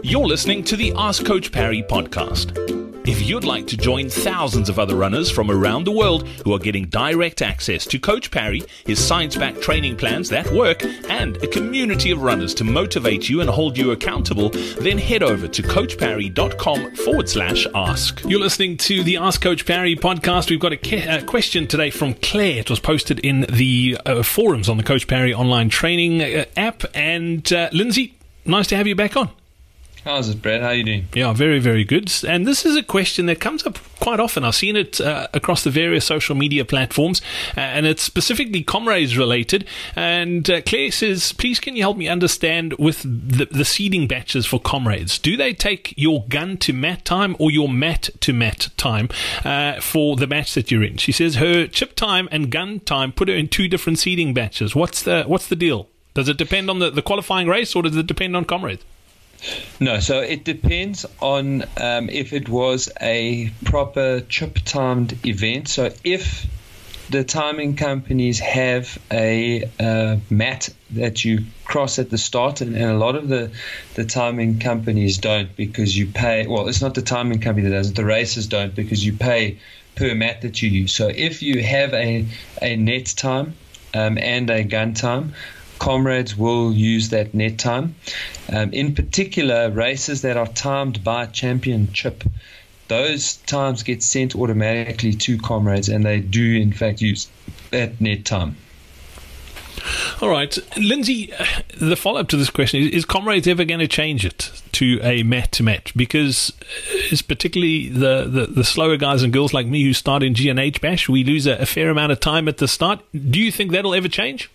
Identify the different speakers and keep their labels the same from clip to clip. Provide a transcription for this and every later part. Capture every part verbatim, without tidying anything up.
Speaker 1: You're listening to the Ask Coach Parry podcast. If you'd like to join thousands of other runners from around the world who are getting direct access to Coach Parry, his science-backed training plans that work, and a community of runners to motivate you and hold you accountable, then head over to coachparry.com forward slash ask. You're listening to the Ask Coach Parry podcast. We've got a, ke- a question today from Claire. It was posted in the uh, forums on the Coach Parry online training uh, app. And uh, Lindsay, nice to have you back on.
Speaker 2: How's it, Brad? How are you doing?
Speaker 1: Yeah, very, very good. And this is a question that comes up quite often. I've seen it uh, across the various social media platforms, uh, and it's specifically comrades related. And uh, Claire says, please can you help me understand with the, the seeding batches for comrades? Do they take your gun to mat time or your mat to mat time uh, for the batch that you're in? She says her chip time and gun time put her in two different seeding batches. What's the what's the deal? Does it depend on the, the qualifying race, or does it depend on comrades?
Speaker 2: No, so it depends on um, if it was a proper chip-timed event. So if the timing companies have a uh, mat that you cross at the start, and, and a lot of the, the timing companies don't, because you pay, well, it's not the timing company that does it, the racers don't, because you pay per mat that you use. So if you have a, a net time um, and a gun time, comrades will use that net time. Um, in particular, races that are timed by championship, those times get sent automatically to comrades, and they do, in fact, use that net time.
Speaker 1: All right. Lindsay, the follow-up to this question is, is comrades ever going to change it to a mat-to-mat? Because it's particularly the, the, the slower guys and girls like me who start in G N H Bash, we lose a, a fair amount of time at the start. Do you think that'll ever change?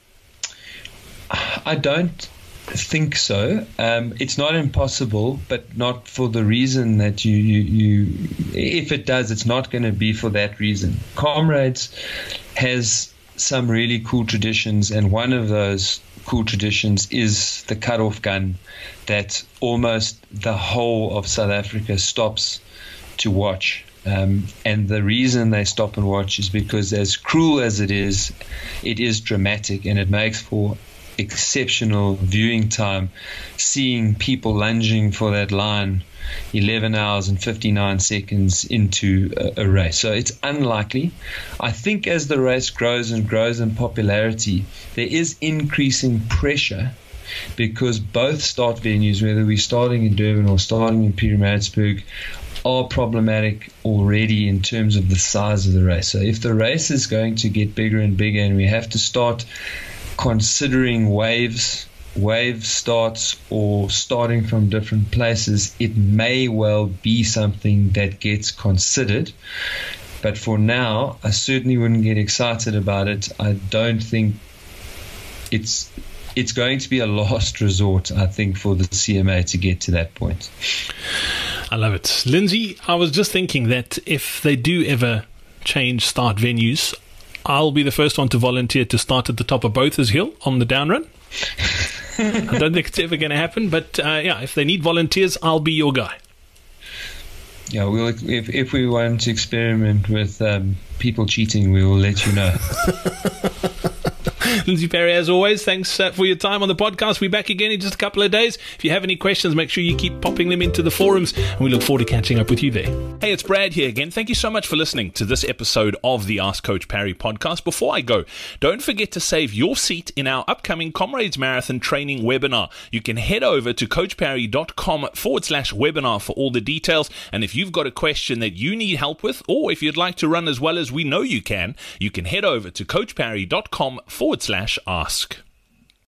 Speaker 2: I don't think so. Um, it's not impossible, but not for the reason that you, you, you if it does, it's not going to be for that reason. Comrades has some really cool traditions, and one of those cool traditions is the cut-off gun that almost the whole of South Africa stops to watch. Um, and the reason they stop and watch is because, as cruel as it is, it is dramatic, and it makes for exceptional viewing time, seeing people lunging for that line eleven hours and fifty-nine seconds into a, a race. So it's unlikely. I think as the race grows and grows in popularity, there is increasing pressure, because both start venues, whether we're starting in Durban or starting in Pietermaritzburg, are problematic already in terms of the size of the race. So if the race is going to get bigger and bigger, and we have to start considering waves, wave starts, or starting from different places, it may well be something that gets considered. But for now, I certainly wouldn't get excited about it. I don't think it's it's going to be a last resort, I think, for the C M A to get to that point.
Speaker 1: I love it. Lindsay, I was just thinking that if they do ever change start venues, I'll be the first one to volunteer to start at the top of Bothers Hill on the down run. I don't think it's ever going to happen, but uh, yeah, if they need volunteers, I'll be your guy.
Speaker 2: Yeah, we'll, if if we want to experiment with um, people cheating, we will let you know.
Speaker 1: Lindsay Parry, as always, thanks uh, for your time on the podcast. We're back again in just a couple of days. If you have any questions, make sure you keep popping them into the forums, and we look forward to catching up with you there. Hey, it's Brad here again. Thank you so much for listening to this episode of the Ask Coach Parry podcast. Before I go, don't forget to save your seat in our upcoming Comrades Marathon training webinar. You can head over to coachparry.com forward slash webinar for all the details. And if you've got a question that you need help with, or if you'd like to run as well as we know you can, you can head over to coachparry.com forward slash ask.